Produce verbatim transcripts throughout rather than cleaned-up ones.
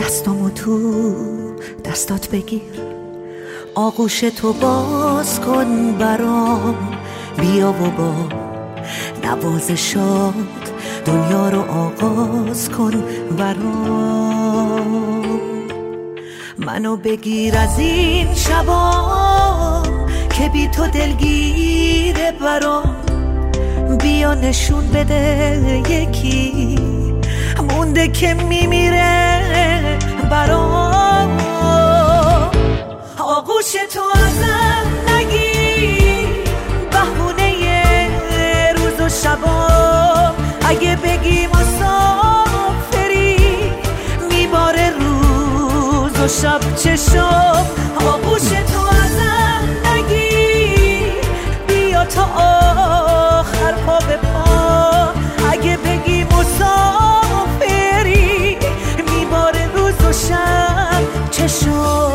دستامو تو دستات بگیر، آغوش تو باز کن برام، بیا و با نوازشات دنیا رو آغاز کن برام. منو بگیر از این شبا که بی تو دلگیره برام، بیا نشون بده یکی مونده که میمیره برام. آغوش تو ازم نگیر، بهونه روز و شبا، اگه بگی مسافری میباره روز و شب چشم. آغوش تو ازم نگیر، بیا تا آخر پا به پا، اگه بگی مسافری میباره روز و شب چشم.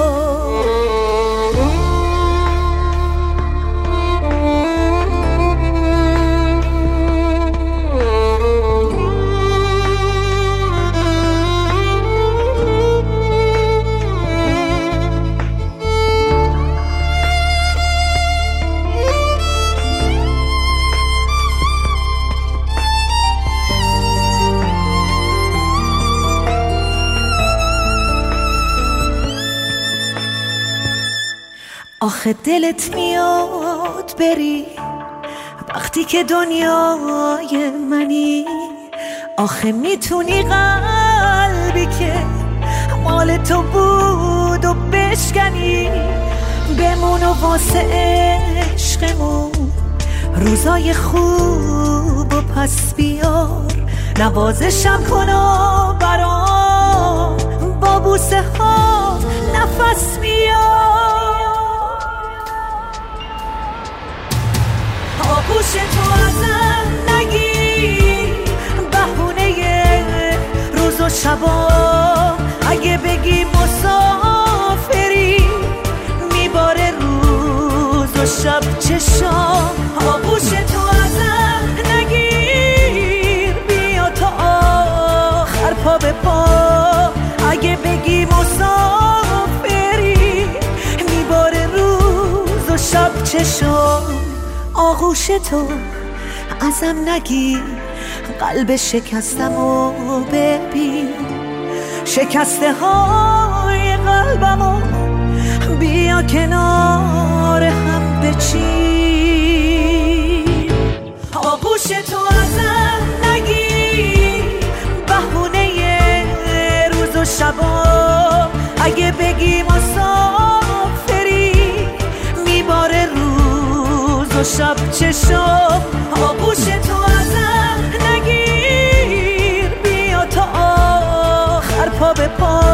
آخه دلت میاد بری وقتی که دنیای منی، آخه میتونی قلبی که مال تو بود و بشکنی، بمون و واسه عشقمون روزای خوب و پس بیار، نوازشم کن و برام با بوسه ها نفس بیار. آغوش تو ازم نگیر، بهونه روز و شبا، اگه بگی مسافری میباره روز و شب چشم. آغوش تو ازم نگیر، بیا تا آخر پا به پا، اگه بگی مسافری میباره روز و شب چشم. آغوش تو ازم نگیر، قلب شکستمو ببین، شکسته های قلبمو بیا کنار هم بچین. آغوش تو ازم نگیر، بهونه روز و شبا، اگه بگی مسافری میباره روز و شب چشم. آغوش تو ازم نگیر، بیا تا آخر پا به پا،